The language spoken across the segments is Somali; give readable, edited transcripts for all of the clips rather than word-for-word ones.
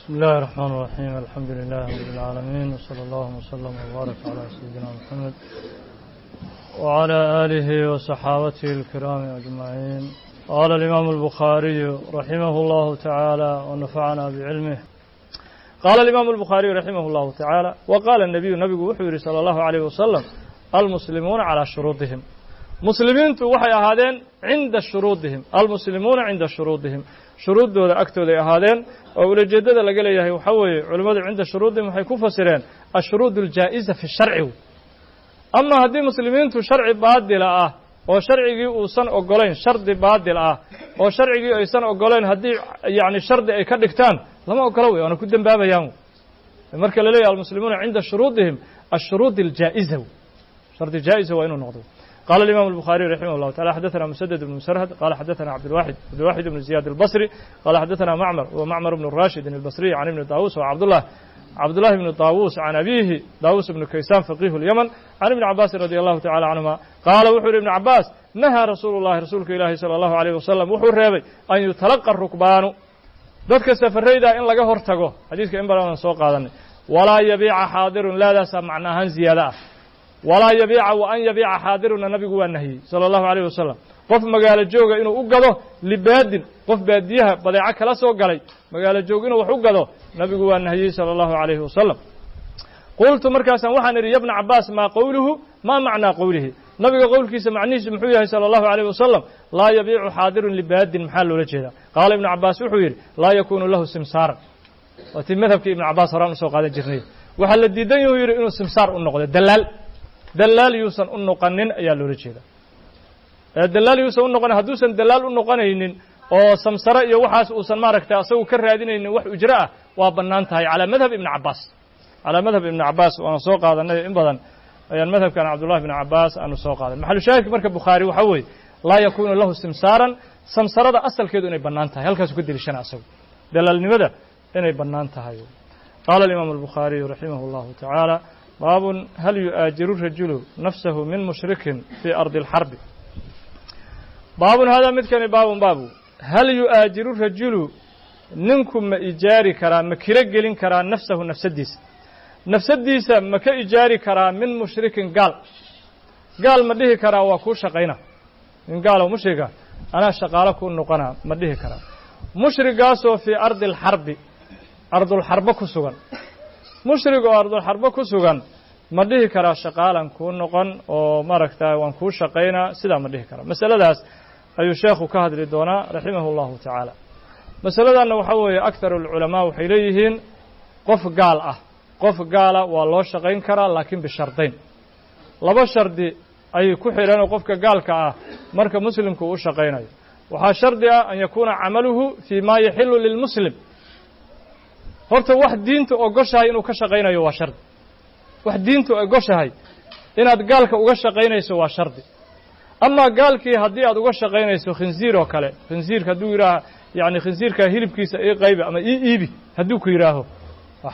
بسم الله الرحمن الرحيم الحمد لله رب العالمين وصلى الله وسلم وبارك على سيدنا محمد وعلى آله وصحابته الكرام أجمعين. قال الإمام البخاري رحمه الله تعالى ونفعنا بعلمه. قال الإمام البخاري رحمه الله تعالى وقال النبي وحي صلى الله عليه وسلم المسلمون على شروطهم مسلمين وحي أهادين عند شروطهم المسلمون عند شروطهم شروط دولة أكتود أهادين أو الجدد اللي قال ياهي وحوي علماء عند شروطهم حيكون فسرين الشروط الجائزة في الشرع أما هذه مسلمين شرع بادل وشرعي وسن أقولين شرط بادل وشرعي أيسن أقولين هذه يعني شرط أي كدكتان لما أقولوا أنا كنت بابا يوم المركز للي المسلمون عند شروطهم الشروط الجائزة شرط الجائزة وإنه نقضوا. قال الإمام البخاري رحمه الله تعالى حدثنا مسدد بن مسرهد قال حدثنا عبد الواحد بن زياد البصري قال حدثنا معمر بن الراشد البصري عن ابن طاووس وعبد الله بن طاووس عن أبيه طاووس بن كيسان فقيه اليمن عن ابن عباس رضي الله تعالى عنهما قال وحر ابن عباس نهى رسولك إلهي صلى الله عليه وسلم وحر ريبي أن يتلقى الركبان dadka safarayda in laga hortago hadiiska in badan soo qaadanay wala yabii'a haadirun la dasa macnaahan ziyada wala yabii'a wa an yabii'a haadirun nabigu waa nahiy sallallahu alayhi wasallam qof magaalo jooga inuu u gado libaadin qof baadiyaha badeeco kala soo galay magaalo joog inuu wax u gado nabigu waa nahiy sallallahu alayhi wasallam qultu markaasan waxaan iri ibn Abbas ma qawluhu ma macna qawlihi nabiga qowlkiisa macnihiisu muxuu yahay sallallahu alayhi wasallam la yabii'u haadirun libaadin maxaa loola jeedaa qaal ibn Abbas wuxuu yiri la yakunu lahu simsar wati madhabki ibn Abbas horaan soo qaadan jirnay waxa la diidan yahay yiri inuu simsar u noqdo dalaal yuusan u noqonin ayaa loola jeedaa dalaal yuusan u noqon haduusan dalaal u noqonaynin oo samsara iyo waxaas uusan maaragtay asagu ka raadinaynin wax ujra ah waa banaan tahay ala madhab ibn Abbas waan soo qaadanay in badan ayaan madhabkan Abdullah ibn Abbas aanu soo qaadan maxal shaahid marka Bukhari waxa weey la yakunu lahu simsaran samsarada asalkeedu inay banaan tahay halkaas ku dilishana asagu dalaalnimada inay banaan tahay qala al-imam al-Bukhari rahimahullahu ta'ala babun hal yu'ajiru ar-rajulu nafsahu min mushrikin fi ardi al-harb babun hada midkan babu hal yu'ajiru ar-rajulu ninkum ma ijaari kara ma kira gelin kara nafsahu nafsadiisa ma ka ijaari karaa min mushrikin gaal ma dhihi karaa waa ku shaqayna in gaal oo mushriga ana shaqaale ku noqona ma dhihi karaa mushrigaas oo fi ardil harb ku sugan mushriga oo ardul harb ku sugan ma dhihi karaa shaqaalan ku noqon oo maragtaa waan ku shaqayna sida ma dhihi karaa masaladaas ayuu sheekhu ka hadli doonaa rahimahullahu ta'ala masaladan waxa weeye akthar ulama waxay leeyihiin qof gaala waa loo shaqayn karaa laakiin bishardayn laba shardi ay ku xireen qofka gaalka ah marka muslimku uu shaqaynayo waxa shardi ah an yakuna amaluhu fi ma yahillu lil muslim horta wax diinta ogoshahay inuu ka shaqaynayo waa shardi wax diinta ogoshahay inaad gaalka uga shaqaynayso waa shardi ama gaalkii hadii aad uga shaqaynayso khinziir oo kale khinziirka haduu yiraahdo yani khinziirka hilibkiisa ee qayb ama iibi haduu ku yiraahdo waa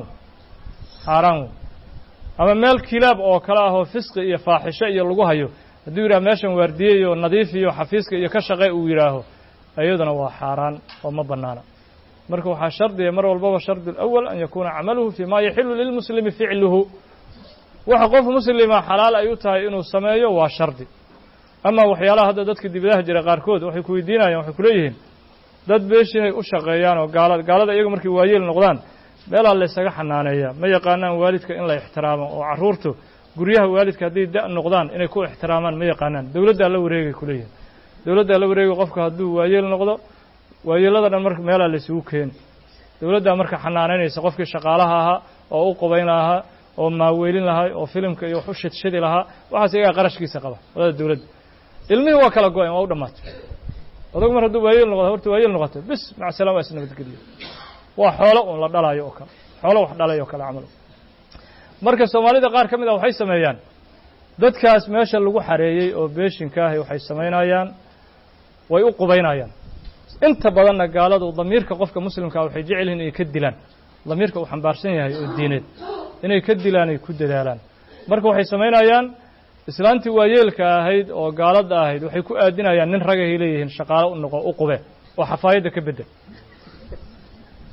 xaraan ama meel kilaab oo kala ah oo fisqi iyo faaxisho iyo lagu hayo haduu yiraahdo meeshan waardiye iyo nadiif iyo xafiiska iyo ka shaqay uu yiraahdo ayaduna waa xaraan oo ma banaana marka waxa shardi mar walba shardi awwal an yakuna amaluhu fi ma yahillu lil muslimi fi'luhu waxa qof muslima xalaal ay u tahay inuu sameeyo waa shardi ama waxyaalaha hadda dadka dibadaha jira qaarkood waxay ku weydiinayaan waxay ku leeyihiin dad beeshay u shaqeeyaan oo gaalada iyagu markii waayeel noqdaan meel alla isaga xanaaneeya ma yaqaanaan waalidka in la ixtiraamo oo caruurtu guryaha waalidka haday da noqdaan inay ku ixtiraamaan ma yaqaanaan dawladda la wareegay kuleeyay dawladda la wareegay qofka haduu waayeel noqdo waayeelada dhan marka meel alla isugu keen dawladda marka xanaaneynaysa qofkii shaqaalaha ahaa oo u qabayn lahaa oo maaweelin lahaa oo filimka iyo wax u shidshidi lahaa waxaas iyaga qarashkiisa qaba wada dawladda ilmihi waa kala go'ay waa u dhamaatay adag mar haduu waayeel noqoto bis ma salaam asna badgeliyo waa xoolo oo la dhalayo oo kale xoolo wax dhalayo kala amal marka Soomaalida qaar kamid ah waxay sameeyaan dadkaas meesha lagu xareeyay oo beeshinka ah waxay sameynayaan way u qubaynayaan inta badan gaaladu damiirka qofka muslimka waxay jecel yihiin inay ka dilaan damiirka uu xambaarsan yahay oo diineed inay ka dilaan ay ku dadaalaan marka waxay sameynayaan islaantii waayeelka ahayd oo gaalada ahayd waxay ku aadinayaan nin rag ah leeyihiin shaqaale u noqo u qube oo xafaayada ka bedel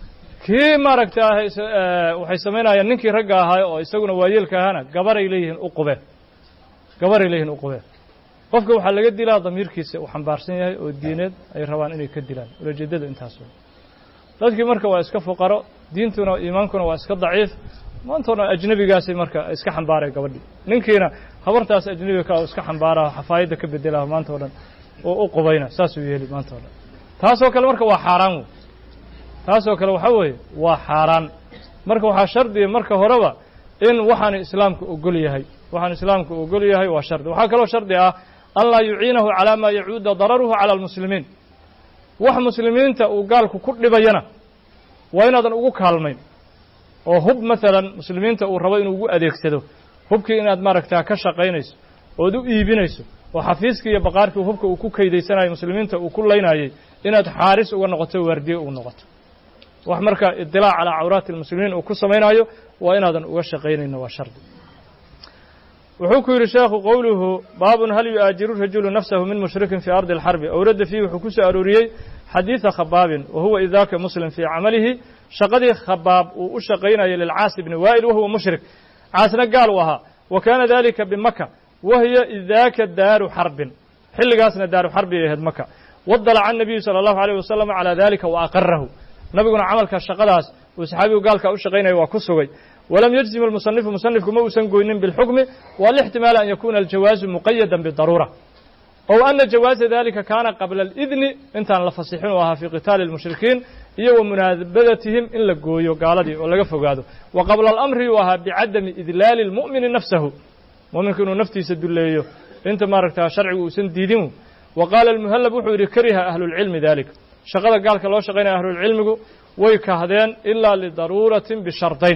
kii maaragtay waxay samaynayaan ninkii ragga ahaa oo isaguna waayeelka ahaana gabaray leeyihiin u qubeen gabaray leeyihiin u qubeen qofka waxaa laga dilaa damiirkiisa uu xambaarsan yahay oo diineed ay rabaan inay ka dilaan ulajeedada intaas dadkii marka waa iska fuqaro diintuna iimaankuna waa iska daciif maantana ajnabigaasay marka iska xambaaray gabadhii ninkiina habartaas ajnabiga ka iska xambaara xafaayada ka bedela maanta oo dhan oo u qubayna saas uu yeeli maanta oo dhan taasoo kale marka waa xaaraan taasoo kale waxa weeye waa xaaraan marka waxaa shardiya marka horeba in waxaan islaamku ogol yahay waxaan islaamku ogol yahay waa shardi waxaa kaloo shardi ah an laa yuciinahu calaa maa yacuuda dararuhu cala almuslimiin wax muslimiinta uu gaalku ku dhibayana waa inaadan ugu kaalmayn oo hub maalan muslimiinta uu rabo inuu ugu adeegsado hubkii inaad maaragtaa ka shaqaynayso ood u iibinayso oo xafiiskii iyo baqaarkii hubka uu ku kaydaysanayo muslimiinta uu ku laynayay inaad xaaris uga noqoto waardiye ugu noqoto wax marka idilaac calaa cawraati almuslimiin uu ku samaynayo waa inaadan uga shaqaynayno waa shardi wuxuu ku yidhi sheekhu qowluhu baabun hal yu'aajiru rajulu nafsahu min mushrikin fii ardi alxarbi awradda fiihi wuxuu ku soo arooriyey xadiida khabaabin wa huwa idaaka muslim fii camalihi shaqadii khabaab uu u shaqaynayo lilcaas ibni waa'il wahuwa mushrik caasna gaal u ahaa wa kaana dalika bimaka wahiya idaaka daaru xarbin xilligaasna daaru xarbi ay ahayd maka wadalaca annabiyu sala allahu alayh wasalam calaa dalika wa aqarahu nabiguna camalka shaqadaas uu saxaabigu gaalka u shaqaynaya waa ku sugay walam yajzim almusanifu musanifku ma uusan goynin bilxukmi waa lixtimaala an yakuna aljawaazu muqayadan bidaruura ow ana jawaaza dalika kaana qabla alidni intaan la fasixin u ahaa fii qitaali almushrikiin iyo wa munaabadatihim in la gooyo gaaladii oo laga fogaado wa qabla alamri uu ahaa bicadami idlaali almu'mini nafsahu mu'minka inuu naftiisa dulleeyo inta maaragtaa sharcigu uusan diidin wa qaala almuhallab wuxuu yidhi kariha ahlulcilmi dalik shaqada gaalka loo shaqaynaya ahlulcilmigu way kahdeen ilaa lidaruuratin bishardayn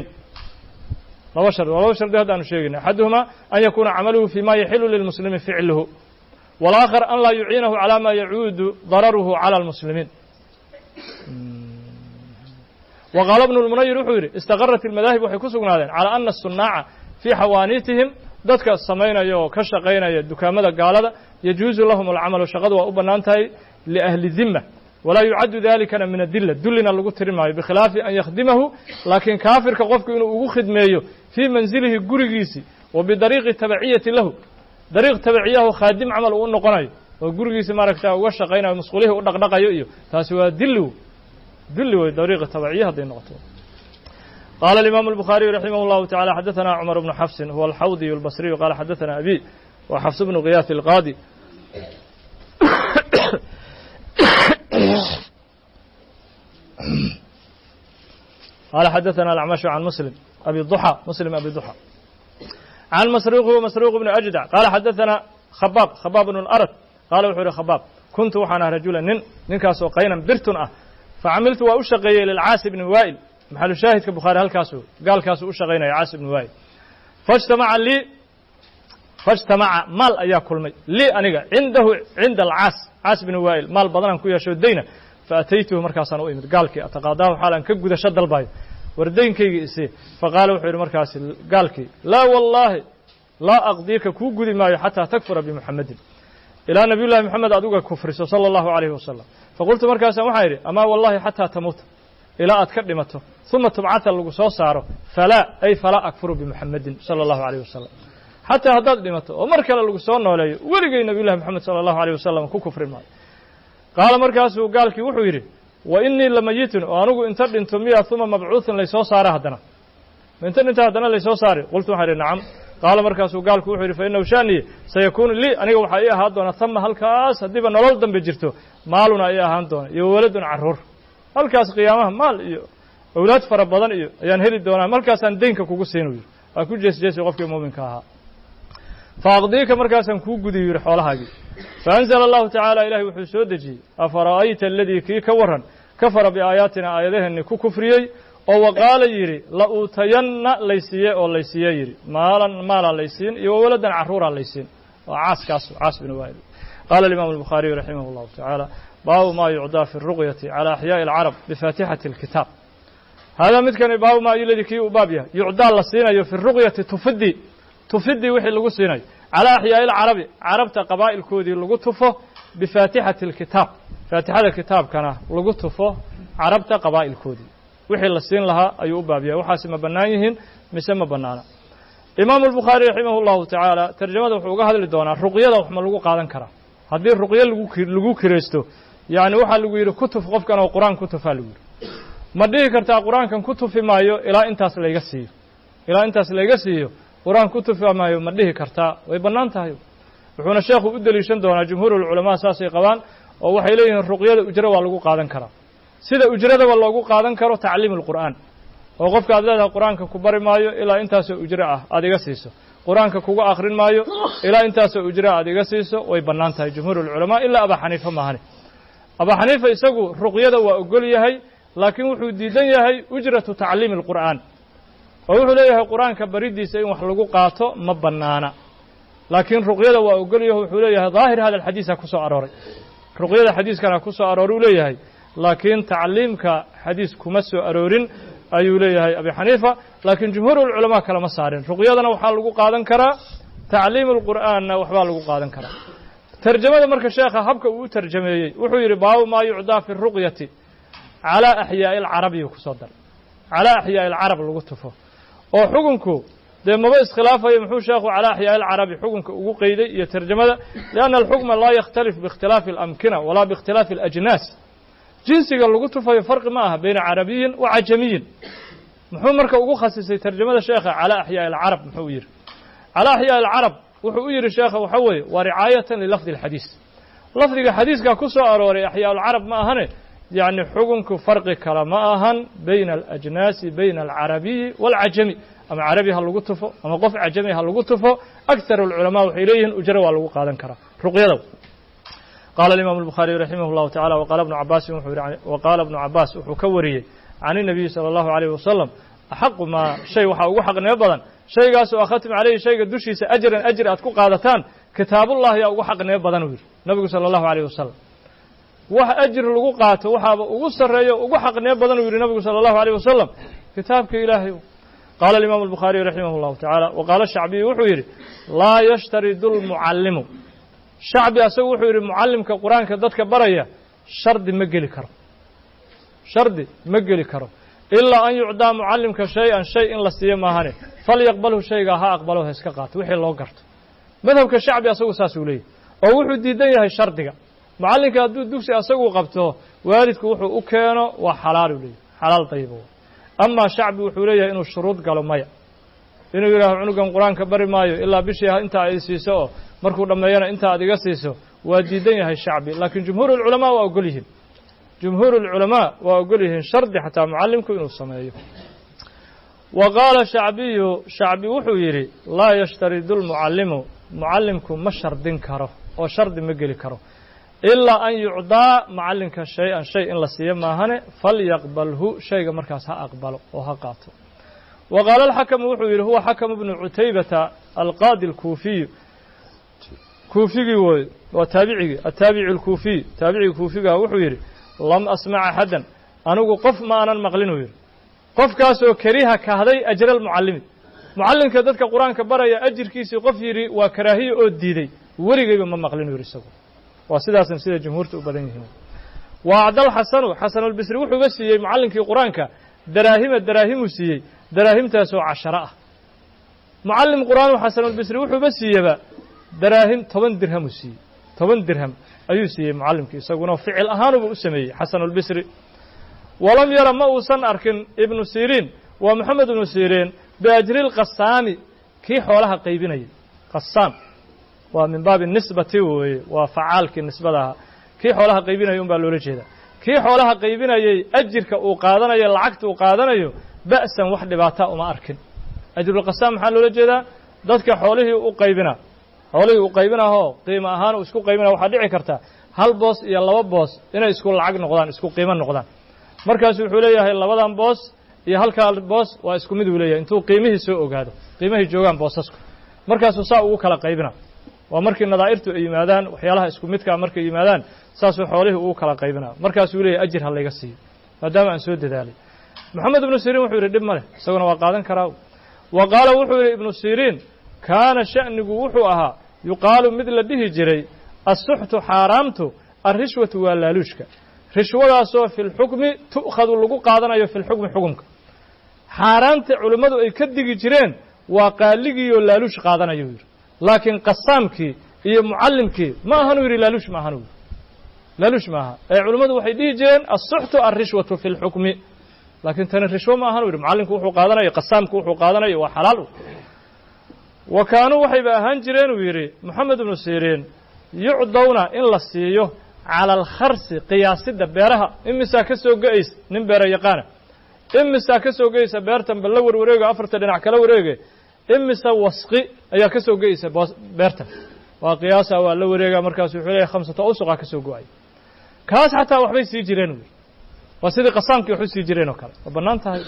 laba shardi haddaanu sheegayna axaduhuma an yakuuna camaluhu fii ma yaxilu lilmuslimi ficluhu wاlآkhar an laa yuciinahu calى ma yacuudu dararuhu calى اlmuslimiin wa qaala bnu lmunayir wuxuu yidhi istaqarat ilmadaahib waxay ku sugnaadeen calى ana الsunaaca fii xawaaniitihim dadka samaynaya oo ka shaqaynaya dukaamada gaalada yajuuzu lahum alcamalu shaqadu waa u bannaan tahay liahli dima walaa yucaddu dalikana min adila dullina lagu tiri maayo bikhilaafi an yakhdimahu laakiin kaafirka qofku inuu ugu khidmeeyo fii manzilihi gurigiisii wa bidariiqi tabaciyati lahu dariiq tabiciyahu khaadim camal uu u noqonayo oo gurigiisa maaragta uga shaqaynayo musqulihii u dhaqdhaqayo iyo taasi waa dili wey dariiqa tabaciya hadday noqoto qaala alimaamu albukhaariyu raximah اllahu tacala xadaثana cumar bnu xafsin huwa alxawdiyu albasriyu qaala xadaثana abi wa xafs bnu kiyaas alqaadi qaala xadaثana alacmashu can muslim abi duxa muslim abi duxa can masruuq huwa masruuq bnu ajdع qaala xadaثana khabaab bnu اlarad qaala wuxuu yihi khabaab kuntu waxaan ah rajula ninkaasoo qaynan birtun ah facamiltu waa u shaqeeyey lilcaas ibni waa'il maxalu shaahidka bukhaari halkaasu gaalkaasu u shaqaynaya caas ibni waa'il faاjtamaca maal ayaa kulmay lii aniga cindahu cinda caas ibni waa'il maal badanaan ku yeesho dayna faataytuhu markaasaan u imid gaalkii ataqaadaahu xaalan ka gudasho dalbayo wardaynkaygii isii faqaala wuxuu yidhi markaasi gaalkii laa wallaahi laa aqdiika kuu gudi maayo xataa takfura bimuxamedin ilaa nabiy llahi moxamed aad uga kufriso sala allahu calayhi wasalam faqultu markaasaan waxaan yidhi amaa wallahi xataa tamuuta ilaa aad ka dhimato uma tubcata lagu soo saaro falaa akfuru bimuxamedin sala allahu calayh wasalam xataa haddaad dhimato oo mar kale lagu soo nooleeyo weligay nabiy llahi moxamed sala allahu alayh wasalam ku kufri maayo qaala markaasuu gaalkii wuxuu yidhi wa inii lamayitun oo anugu inta dhinto miya uma mabcuuثun laysoo saara haddana inta dhinta haddana laysoo saari qultu waxaan idhi nacam qaala markaasuu gaalku wuxuu yidhi fainahu shaaniye sayakuunu lii aniga waxaa ii ahaan doona tama halkaas haddiiba nolol dambe jirto maaluna ii ahaan doona iyo waladun carruur halkaas qiyaamaha maal iyo awlaad fara badan iyo ayaan heli doonaa markaasaan deynka kugu siin u yidhi waa ku jeesjeesay qofkii muuminka ahaa faaqdiika markaasaan kuu gudiyu yidhi xoolahaagii faanzla allahu tacaala ilahay wuxuu soo dejiyey afara'ayta aladii kii ka warran kafara biaayaatina aayadaheenni ku kufriyey oo waqaala yidhi la uutayanna laysiiye oo laysiiye yidhi maalaa laysiin iyo wawaladan carruuraa laysiin waa caas binu waa'il qaala alimaamu albukhaariyu raximah اllahu tacaala baabu ma yucdaa fi اruqyati calى axyaaءi اlcarab bifaatixati اlkitaab haadaa midkani baabu ma iladii kii uu baab yahay yucdaa la siinayo fi ruqyati tufidii wixii lagu siinayo calى axyaaءi اlcarabi carabta qabaa'ilkoodii lagu tufo bifaatixati اlkitaab faatixada kitaabkana lagu tufo carabta qabaa'ilkoodii wixii la siin lahaa ayuu u baab yahay waxaasi ma bannaan yihiin mise ma bannaana imaamu albukhaari raximah llahu tacaala tarjamada wuxuu uga hadli doonaa ruqyada wax ma lagu qaadan karaa haddii ruqyo lagu kiraysto yacni waxaa lagu yidhi ku tuf qofkan oo qur-aan ku tufaa lagu yidhi ma dhihi kartaa qur-aankan ku tufi maayo ilaa intaas layga siiyo qur-aan ku tufi maayo ma dhihi kartaa way bannaan tahay wuxuuna sheekhu u deliishan doonaa jumhuurulculamaa saasay qabaan oo waxay leeyihiin ruqyada ujro waa lagu qaadan karaa sida ujradaba loogu qaadan karo tacliim alqur'aan oo qofka aad leedahay qur-aanka ku bari maayo ilaa intaasoo ujro ah aad iga siiso qur-aanka kuga akrin maayo ilaa intaasoo ujro aad iga siiso way bannaan tahay jumhuurulculamaa ilaa abaa xaniifa maahane abaa xaniifa isagu ruqyada waa ogol yahay laakiin wuxuu diidan yahay ujratu tacliimi alqur'aan oo wuxuu leeyahay qur-aanka bariddiisa in wax lagu qaato ma bannaana laakiin ruqyada waa ogol yahay wuxuu leeyahay daahir hada alxadiis ha ku soo arooray ruqyada xadiiskana ku soo arooray uu leeyahay laakiin tacliimka xadiis kuma soo aroorin ayuu leeyahay abi xaniifa laakiin jumhuurulculamaa kalama saarin ruqyadana waxaa lagu qaadan karaa tacliim alqur'aanna waxbaa lagu qaadan karaa tarjamada marka sheekha habka uu u tarjameeyey wuxuu yidhi baabu maa yucdaa fi ruqyati calaa axyaa'i alcarabiyu ku soo daray calaa axyaa'i alcarab lagu tufo oo xukunku dee maba iskhilaafayo muxuu sheekhu calaa axyaa'i alcarabi xukunka ugu qeyday iyo tarjamada lianna alxukma laa yakhtalif biikhtilaafi alamkina walaa biikhtilaafi alajnaas jinsiga lagu tufayo farqi ma aha bayna carabiyin wa cajamiyin muxuu marka ugu khasisay tarjamada sheekha calaa axyaa'i alcarab muxuu yidhi calaa axyaa'i alcarab wuxuu u yidhi sheekha waxa weeye waa ricaayatan lilafdi alxadiis lafdiga xadiiskaa ku soo arooray axyaa alcarab ma ahane yacni xukunku farqi kale ma ahan bayna alajnaasi bayna alcarabiyi waalcajami ama carabi ha lagu tufo ama qof cajami ha lagu tufo aktar alculamaa waxay leeyihiin ujro waa lagu qaadan karaa ruqyada qaala alimaamu albukhaariy raximah llahu tacala waqaala ibnu cabaasin wuxuu yidhi waqaala ibnu cabaas wuxuu ka wariyey can inabiyi sala allahu alayh wasalam axaqu maa shay waxaa ugu xaqnimo badan shaygaasoo akhadtum calayhi shayga dushiisa ajran ajir aad ku qaadataan kitaabullah yaa ugu xaqnimo badan uu yidhi nabigu sala allahu alayh wasalam wax ajir lagu qaato waxaaba ugu sarreeyo ugu xaqnimo badan uu yidhi nabigu sala allahu alayh wasalam kitaabka ilaahay qaala alimaamu albukhaariy raximah llahu tacaala wa qaala shacbiyu wuxuu yidhi laa yashtaridu lmucallimu shacbi asagu wuxuu yidhi mucallimka qur-aanka dadka baraya shardi ma geli karo ilaa an yucdaa mucallimka shay-an shay in la siiyo maahane falyaqbalhu shaygaa ha aqbalo ha iska qaato wixii loo garto madhabka shacbi asagu saasuu leeyahy oo wuxuu diidan yahay shardiga mucallimka hadduu dugsi asagu qabto waalidku wuxuu u keeno waa xalaaluu leeyahy xalaal dayibo amaa shacbi wuxuu leeyahay inuu shuruud galo maya inuu yidhaaho cunugan qur-aanka bari maayo ilaa bishii intaa ay siiso oo markuu dhammeeyana intaa aad iga siiso waa diidan yahay shacbi laakiin jumhuurulculamaa waa ogol yihiin jumhuurulculamaa waa ogol yihiin shardi xataa mucallimku inuu sameeyo wa qaala shacbiyu shacbi wuxuu yidhi laa yashtaridu lmucallimu mucallimku ma shardin karo oo shardi ma geli karo ilaa an yucdaa mucallimka shay-an shay in la siiyo maahane falyaqbalhu shayga markaas ha aqbalo oo ha qaato wa qaala alxakamu wuxuu yidhi huwa xakamu bnu cutaybata alqaadi alkuufiyu kuufigii wooye waa taabicigii ataabici alkuufiy taabicigii kuufigaha wuxuu yidhi lam asmac axadan anigu qof ma aanan maqlinuu yidhi qofkaasoo kariha kahday ajra almucallimi mucallimka dadka qur-aanka baraya ajirkiisii qof yidhi waa karaahiye oo diiday weligayba ma maqlinuu yidhi isagu waa sidaasan sida jumhuurta u badan yihiin wa acdal xasanu xasanulbisri wuxuuga siiyey mucallimkii qur-aanka daraahimuu siiyey daraahimtaasoo 10 ah mucallim qur-aan xasanulbisri wuxuuba siiyeba daraahim 10 dirhamuu siiyey 10 dirham ayuu siiyey mucallimkii isaguna ficil ahaanuba u sameeyey xasanulbisri walam yara ma uusan arkin ibnu siriin waa moxamed ibnu siriin biajri lqasaami kii xoolaha qaybinayay qasaam waa min baabi nisbati weeye waa facaalkii nisbada ahaa kii xoolaha qaybinaya un baa loola jeedaa kii xoolaha qaybinayay ajirka uu qaadanayo lacagta uu qaadanayo ba'san wax dhibaata uma arkin ajrulqasaam maxaa loola jeedaa dadka xoolihii u qaybinahoo qiimo ahaan uu isku qaybinaya waxaa dhici karta hal boos iyo 2 boos inay isku lacag noqdaan isku qiimo noqdaan markaas wuxuu leeyahay 2dan boos iyo halkaa boos waa isku mid uu leeyahay intuu qiimihii soo ogaado qiimihii joogaan boosasku markaasuu saa ugu kala qaybina waa markii nadaa'irtu ay yimaadaan waxyaalaha isku midkaa markay yimaadaan saasuu xoolihii ugu kala qaybinaa markaasuu leeyahay ajir ha layga siiyo maadaama aan soo dadaalay moxamed ibnu siriin wuxuu yidhi dhib ma leh isaguna waa qaadan karaa wa qaala wuxuu yidhi ibnu siriin kaana sha'nigu wuxuu ahaa yuqaalu mid la dhihi jiray assuxtu xaaraamtu alrishwatu waa laaluushka rishwadaasoo fi lxukmi tu'khadu lagu qaadanayo fi lxukmi xukumka xaaraanta culimmadu ay ka digi jireen waa qaaligiioo laaluush qaadanayo yidhi laakiin qasaamkii iyo mucallimkii ma ahanuu yidhi laaluush ma ahanuu yidhi laaluush maaha ee culimmadu waxay dhihi jireen assuxtu alrishwatu fi lxukmi laakiin tani rishwo ma ahanuu yidhi mucallimku wuxuu qaadanayo qasaamku wuxuu qaadanayo waa xalaal wa kaanuu waxayba ahaan jireen uu yidhi moxamed ibnu siriin yucdawna in la siiyo cala alkharsi qiyaasidda beeraha imisaa ka soo go-aysa nin beera yaqaana imisaa ka soo go-aysa beertan bal la warwareego afarta dhinac kala wareege imisa wasqi ayaa ka soo go-aysa beertan waa qiyaasa waa la wareega markaasu wuxuu leeyahy khamsata awsuqaa ka soo go-ay kaas xataa waxbay sii jireen wy waa sidii qasaamkii waxu sii jireen oo kale waa bannaan tahay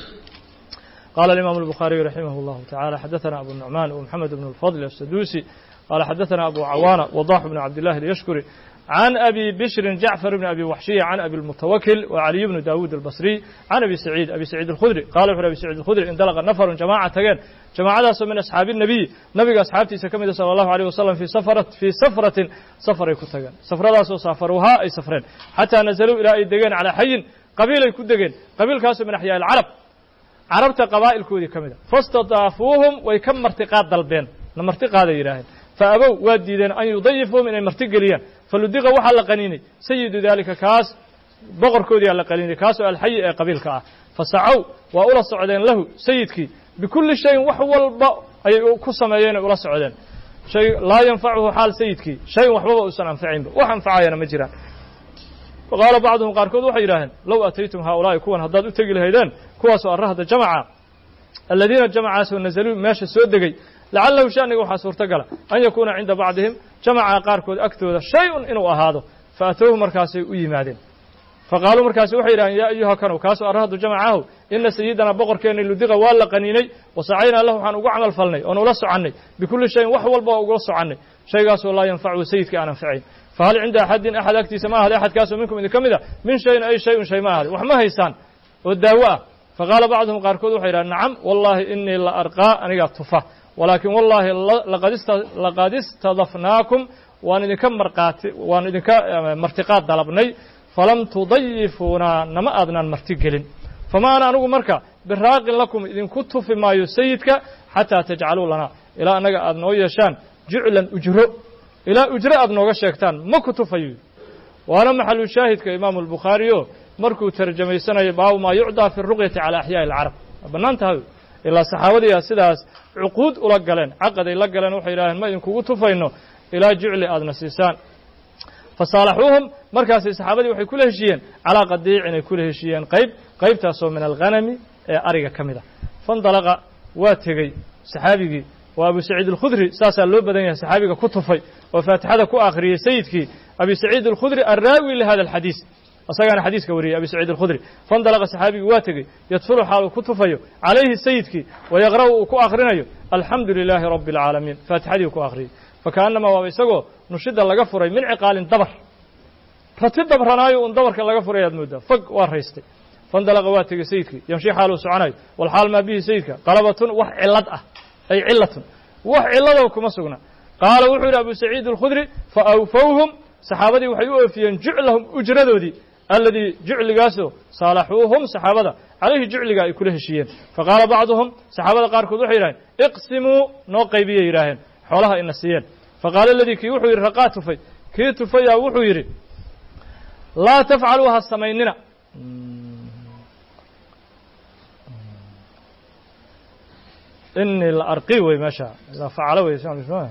قال الإمام البخاري رحمه الله تعالى حدثنا أبو النعمان ومحمد بن الفضل السدوسي قال حدثنا أبو عوانة وضاح بن عبد الله اليشكري عن أبي بشر جعفر بن أبي وحشية عن أبي المتوكل وعلي بن داود البصري عن أبي سعيد الخدري قال في أبي سعيد الخدري انطلق نفر جماعة من أصحاب النبي أصحابتي سكمد صلى الله عليه وسلم في سفرة كتغان سفرة سافروها أي سفرين حتى نزلوا إلى إدغان على حي قبيلة كدغان قبيل كاسو من أحياء العرب carabta qabaa'ilkoodii ka mid a fastadaafuuhum way ka martiqaad dalbeen na martiqaaday yidhaaheen fa abow waa diideen an yudayifuuhum inay martigeliyaan faludiqa waxaa la qaniinay sayidu daalika kaas boqorkoodiyaa la qaniinay kaasoo alxayi ee qabiilka ah fasacow waa ula socdeen lahu sayidkii bikulli shayin wax walba ayay ku sameeyeenay ula socdeen shay laa yanfacuhu xaal sayidkii shayin waxbaba uusan anfacaynba wax anfacayana ma jiraan faqaala bacduhum qaarkood waxay yidhaaheen low ataytum haaulaa'i kuwan haddaad u tegi lahaydeen kuwaasoo arrahda jamaca aladiina jamacaasoo nazaluu meesha soo degay lacalahu shaniga waxaa suurtagala an yakuuna cinda bacdihim jamaca qaarkood agtooda shay-un inuu ahaado fa atowhu markaasay u yimaadeen faqaaluu markaasi waxay yidhahdeen yaa ayuha kanow kaasoo arrahdu jamacahu ina sayidana boqorkeenna ludiqa waa la qaniinay wasacaynaa lahu waxaan ugu camal falnay oon ula socannay bikulli shayin wax walba oo ugula socannay shaygaasoo laa yanfachu sayidkii aan anfacayn fahal cinda axadin axad agtiisa ma ahday axadkaasoo minkum idinka mid a min shayin ay shay-un shay ma ahday wax ma haysaan oo daawo ah faqaala bacduhum qaarkood waxay yidhahdeen nacam wallaahi inii la arqaa anigaa tufa walaakin wallaahi laqad istadafnaakum waan idinka martiqaad dalabnay falam tudayifuunaa nama aadnaan martigelin fama ana anigu marka biraaqin lakum idinku tufi maayo sayidka xataa tajcaluu lanaa ilaa annaga aad noo yeeshaan juclan ujro ilaa ujro aad nooga sheegtaan ma ku tufayo waana maxalu shaahidka imaamu albukhaari o markuu tarjamaysanayo baabu maa yucdaa fi ruqyati cala axyaa'i alcarab waa bannaan tahay ilaa saxaabadiiya sidaas cuquud ula galeen caqaday la galeen waxay yidhaaheen ma idinkugu tufayno ilaa jucli aadna siisaan fasaalaxuuhum markaasay saxaabadii waxay kula heshiiyeen calaa qadiic inay kula heshiiyeen qaybtaasoo min alghanami ee ariga ka mid a fandalaqa waa tegey saxaabigii waa abu saciid alkhudri saasaa loo badan yahay saxaabiga ku tufay oo faatixada ku akhriyey sayidkii abi saciid alkhudri alraawi lihada alxadiis asagaana xadiiska wariyey abi saciid alkhudri fandalaqa saxaabigii waa tegey yadfulu xaal uu ku tufayo calayhi sayidkii wayaqra'u uu ku akhrinayo alxamdu lilaahi rabbi alcaalamiin faatixadii ku akhriyey fakaannamaa waaba isagoo nushida laga furay min ciqaalin dabar rati dabranaayo un dabarka laga furay aad mooddaa fog waa raystay fandalaqa waa tegey sayidkii yamshi xaal uu soconayo walxaal maa bihi sayidka qalabatun wax cilad ah ay cilatun wax ciladoo kuma sugna qaala wuxuu yidhi abu saciid alkhudri fa awfowhum saxaabadii waxay u oofiyeen juclahum ujradoodii alladii jucligaasoo saalaxuuhum saxaabada calayhi jucliga ay kula heshiiyeen faqaala bacduhum saxaabada qaarkood waxay yidhaheen iqsimuu noo qaybiyay yidhaaheen xoolaha ina siiyeen faqaala aladii kii wuxuu yidhi raqaa tufay kii tufayaa wuxuu yidhi laa tafcaluu ha samaynina inii la arqi wey meesha idaa facalo wey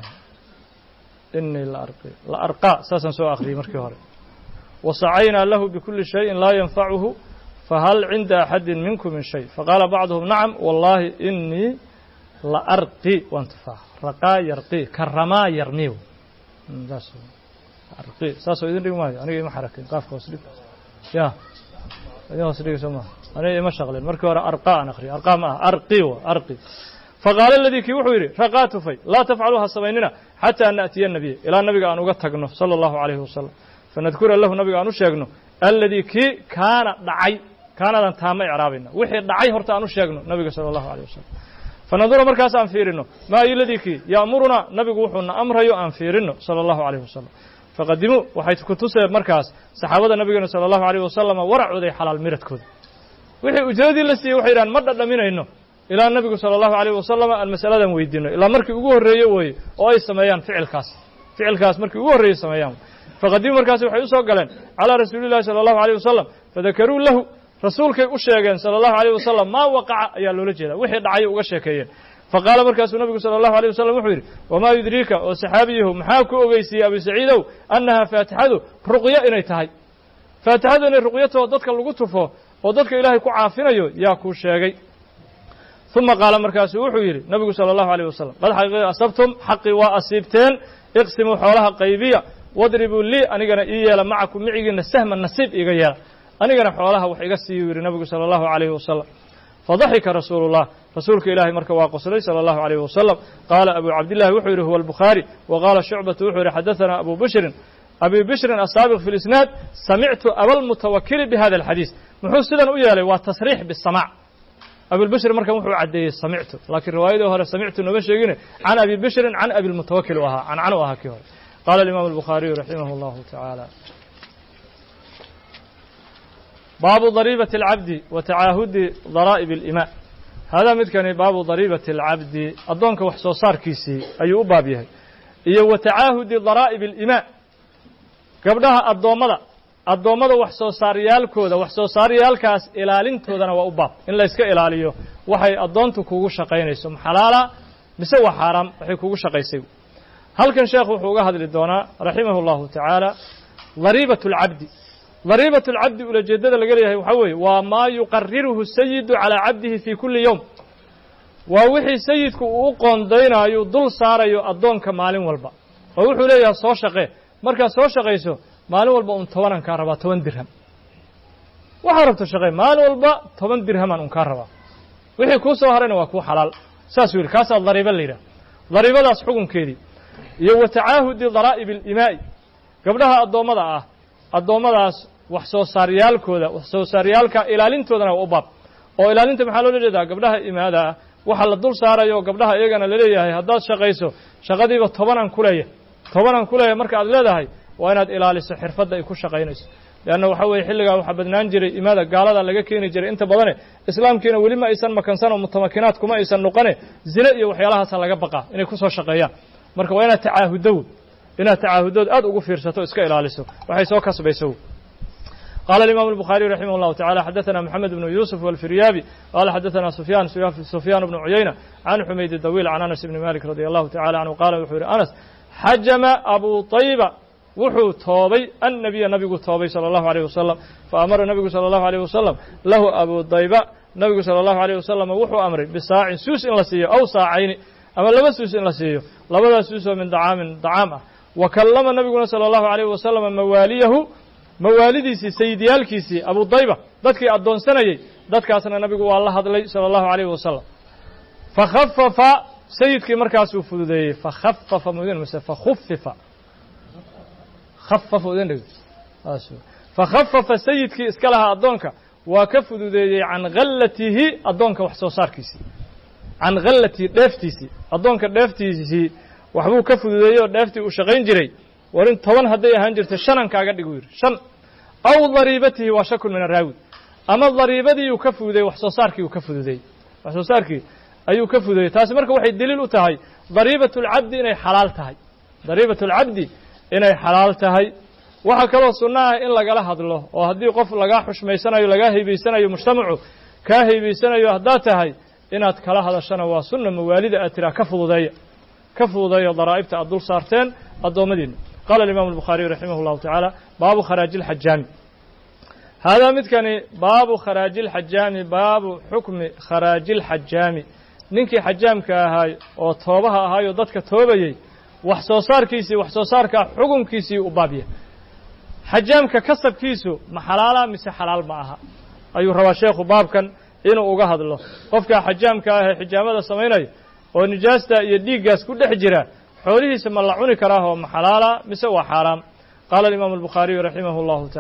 inii la arqaa saasaan soo akhriyey markii hore wasacaynaa lahu bikulli shayin laa yanfacuhu fahal cinda axadin minkum min shay faqaala bacduhum nacam wallaahi inii la arqi waan tufaa raqaa yarqi karamaa yarmiw arqi saasoo idin dhigi maayo aniga ima xarakin qaafka hoos dhig ya idin hoos dhigi soo maha aniga ima shaqlin markii hore arqaa aan akhriyo arqaa ma aha arqi wa arqi faqaala aladii kii wuxuu yidhi raqaa tufay laa tafcaluu ha samaynina xataa naأtiya nabiya ilaa nabiga aan uga tagno salى اllahu عalayhi wasalam fanadkura lahu nabiga aan u sheegno alladii kii kaana dhacay kaanadan taama icraabayna wixii dhacay horta aan u sheegno nabiga salى اllahu عalيه wasalam fanadura markaas aan fiirino maa iladii kii ya'murunaa nabigu wuxuuna amrayo aan fiirino salى اllahu عalayه wasalam faqadimuu waxay ku tuseen markaas saxaabada nabigeena sala allahu alayh wasalam waracooday xalaal miradkooda wixii ujradii la siiyey waxay yidhahan ma dhadhaminayno ilaa nabigu sala allahu alayh wasalam aan masaladan weydiino ilaa markii ugu horreeye weeye oo ay sameeyaan ficilkaas markii ugu horreeyey sameeyaan faqadimuu markaasi waxay u soo galeen calaa rasuulillahi sala allahu alayh wasalam fadakaruu lahu rasuulkay u sheegeen sala allahu alayh wasalam maa waqaca ayaa loola jeedaa wixii dhacay uga sheekeeyeen faqaala markaasuu nabigu sala allahu alayh wasalam wuxuu yidhi wamaa yudriika oo saxaabiyahu maxaa ku ogeysiiyey abu saciidow annahaa faatixadu ruqyo inay tahay faatixadu inay ruqyatoo dadka lagu tufo oo dadka ilaahay ku caafinayo yaa kuu sheegay uma qaala markaasuu wuxuu yidhi nabigu sala allahu alayh wasalam qad xaqiiqi asabtum xaqii waa asiibteen iqsimuu xoolaha qaybiya wadribuu lii anigana ii yeela macakum micigiina sahman nasiib iiga yeela anigana xoolaha wax iga siiyuu yidhi nabigu sala allahu alayhi wasalam fadaxika rasuulu llah rasuulka ilaahay marka waa qoslay sala allahu alayh wasalam qaala abu cabdillahi wuxuu yidhi huwa albukhaari wa qaala shucbatu wuxuu yidhi xadaثanaa abu bishrin asaabiq fi lisnaad samictu abalmutawakili bihada alxadiis muxuu sidan u yeelay waa tasriix bisamaac abubishri markan wuxuu caddeeyey samictu laakiin riwaayadii hore samictu nooma sheegine can abi bishrin can abilmutawakil u ahaa cancan u ahaa kii hore qaala alimaamu albukhaariyu raximah allahu tacaala baabu dariibati alcabdi wa tacaahudi daraa'ib alimaa haadaa midkani baabu dariibati alcabdi addoonka wax soo saarkiisii ayuu u baab yahay iyo wa tacaahudi daraa'ib alimaa gabdhaha addoommada wax soo saaryaalkooda wax soo saaryaalkaas ilaalintoodana waa u baab in la yska ilaaliyo waxay addoontu kugu shaqaynayso maxalaala mise waa xaaraam waxay kugu shaqaysay halkan sheekh wuxuu uga hadli doonaa raximahu allahu tacaala dariibatu alcabdi dariibatu alcabdi ulajeeddada laga leeyahay waxaa weeye waa maa yuqariruhu sayidu calaa cabdihi fii kulli yowm waa wixii sayidku uu u qoondaynaayo dul saarayo addoonka maalin walba oo wuxuu leeyahay soo shaqee markaad soo shaqayso maalin walba un 10 kaa rabaa 10 dirham waxaa rabto shaqee maalin walba 10 dirhaman un kaa rabaa wixii kuu soo harayna waa kuu xalaal saasuu yidhi kaasaa dariiba la yidhaha dariibadaas xukunkeedii iyo wa tacaahudi daraa'ib alimaa'i gabdhaha addoommadaas wax soo saaryaalkooda wax soo saaryaalka ilaalintoodana waa u baab oo ilaalinta maxaa loola jeedaa gabdhaha imaada ah waxa la dul saarayo gabdhaha iyagana laleeyahay haddaad shaqayso shaqadiiba 10 ku leeyahay marka aad leedahay waa inaad ilaaliso xirfadda ay ku shaqaynayso leanna waxa weeye xilligaa waxaa badnaan jiray imaada gaalada laga keeni jiray inta badane islaamkiina weli ma aysan makansan oo mutamakinaad kuma aysan noqone zine iyo waxyaalahaasa laga baqaa inay ku soo shaqeeyaan marka waa inaad tacaahudood aad ugu fiirsato iska ilaaliso waxay soo kasbayso قال الإمام البخاري رحمه الله تعالى حدثنا محمد بن يوسف والفريابي قال حدثنا سفيان بن عيينة عن حميد الطويل عن أنس بن مالك رضي الله تعالى عنه قال وحور أنس حجم أبو طيبة وحو توبي النبي توبي صلى الله عليه وسلم فأمر النبي صلى الله عليه وسلم له أبو طيبة النبي صلى الله عليه وسلم وحو أمر بساع سوس إن لسيه أو ساعين أما لما سوس إن لسيه لما سوس من طعامه وكلم النبي صلى الله عليه وسلم mawaalidiisii sayidyaalkiisii abu dayba dadkii addoonsanayey dadkaasna nabigu waa la hadlay sala allahu alayhi wasalam fakhafafa sayidkii markaasuu fududeeyey fakhafafa mudin mise fakhufifa khafafa udin dhig fakhafafa sayidkii iska lahaa addoonka waa ka fududeeyey can khallatihi addoonka wax soo saarkiisii can khallatihi dheeftiisii addoonka dheeftiisii waxbuu ka fududeeyey oo dheeftii uu shaqayn jiray war in 10 hadday ahaan jirto 5 kaaga dhig wiir 5 aw dariibatihi wa shakun min araawi ama dariibadii uu ka fududeeyey wax soo saarkii uu ka fududeeyey wax soo saarkii ayuu ka fududeeyey taasi marka waxay daliil u tahay dariibatu alcabdi inay xalaal tahay dariibatu alcabdi inay xalaal tahay waxa kaloo sunnah in lagala hadlo oo haddii qof laga xushmaysanayo laga haybeysanayo mujtamacu ka haybeysanayo haddaa tahay inaad kala hadashana waa sunna mawaalida aad tiraa ka fududeeyo daraa'ibta aad dul saarteen addoommadiina قال الإمام البخاري رحمه الله تعالى باب خراج الحجام هذا متكني باب خراج الحجام باب حكم خراج الحجام نينكي حجام كهاي أو توبها هاي ودتك توبيي وحصوصار كيسي وحصوصار كحكم كيسي وبابيه حجام ككسب كيسو محلالا مس حلال معها أيو روا شيخ باب كان إنه أجهد الله قفك حجام كهاي حجام هذا سميناي ونجاسته يديك جاس كل حجرة xoolihiisa ma la cuni karaa oo maxalaala mise waa xaraam qaala الإمام البخاري رحمه الله تعالى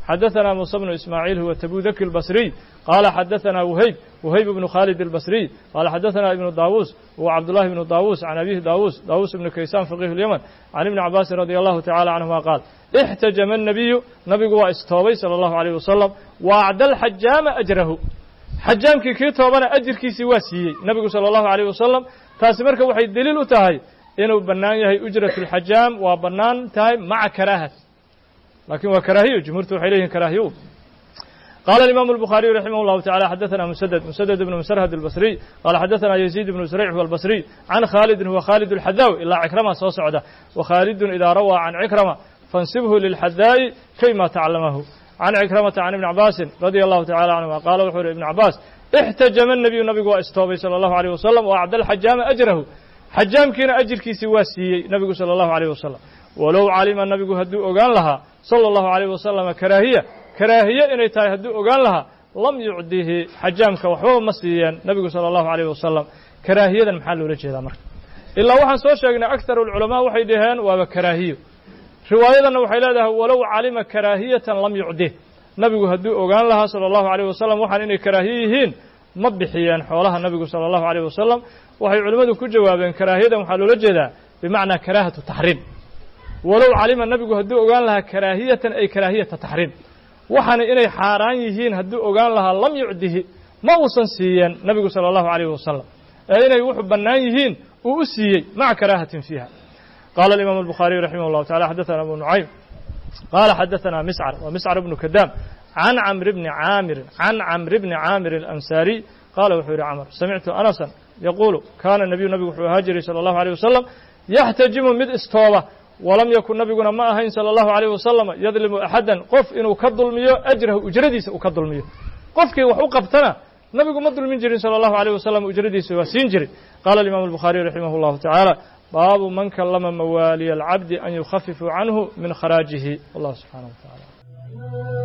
حدثنا موسى بن إسماعيل هو تبوذكي البصري قال حدثنا وهيب بن خالد البصري قال حدثنا ابن داووس وعبد الله بن داووس عن أبيه داووس بن كيسان فقيه اليمن عن ابن عباس رضي الله تعالى عنهما قال احتجم النبي واستوبي صلى الله عليه وسلم وعد الحجام أجره حجام كي توبنا أجر كي سواسي نبي صلى الله عليه وسلم تاسمرك وحي الدليل تاهي إنه بنان يهي أجرة الحجام وبنان تاهي مع كراهة لكن وكراهيه جمهور إليه كراهيه قال الإمام البخاري رحمه الله تعالى حدثنا مسدد بن مسرهد البصري قال حدثنا يزيد بن زريع هو البصري عن خالد هو خالد الحذاوي إلا عكرمة صعدة وخالد إذا روى عن عكرمة فانسبه للحذاء كيما تعلمه عن عكرمة عن ابن عباس رضي الله تعالى عنه قال وحور ابن عباس احتجم النبي واستوبي صلى الله عليه وسلم وأعد الحجام أجره حجام كينا أجر كي سواسي نبي صلى الله عليه وسلم ولو علم النبي هدو أغان لها صلى الله عليه وسلم كراهية إنay tahay hadduu ogaan lahaa lam yucdihi xajaamka waxba ma siiyeen nabigu sala allahu calayh wasalam karaahiyadan maxaa loola jeedaa marka ilaa waxaan soo sheegnay aktaru alculamaa waxay dhaheen waaba karaahiyo riwaayadanna waxay leedahay walow calima karaahiyatan lam yucdih nabigu hadduu ogaan lahaa sala allahu calayh wasalam waxaan inay karaahiye yihiin ma bixiyeen xoolaha nabigu sala allahu calayh wasalam waxay culimmadu ku jawaabeen karaahiyadan waxaa loola jeedaa bimacnaa karaahatu taxriim walow calima nabigu hadduu ogaan lahaa karaahiyatan ay karaahiyata taxriim waxaana inay xaaraan yihiin hadduu ogaan lahaa lam yucdihi ma uusan siiyeen nabigu sala allahu calayh wasalam ee inay wuxuu bannaan yihiin uu u siiyey maca karaahatin fiiha qaala alimaamu albukhaariyu raximah llahu tacala xadathana abu nucaym qaala xadathana miscar bnu kadaam can camri bni caamir alansaariy qaala wuxuu yihi camr samictu anasan yaquulu kaana nabiyu nabigu wuxuu ahaa jiray sala allahu alayh wasalam yaxtajimu mid istooba walam yakun nabiguna ma ahayn sala allahu calayh wasalam yadlimu axadan qof inuu ka dulmiyo ajrahu ujradiisa uu ka dulmiyo qofkii wax u qabtana nabigu ma dulmin jirin sala allahu calayh wasalam ujradiisa waa siin jiray qaala alimaamu albukhaariyu raximah llahu tacaala baabu man kallama mawaaliya alcabdi an yukhafifuu canhu min kharaajihi wallahu subxaanahu wa tacaala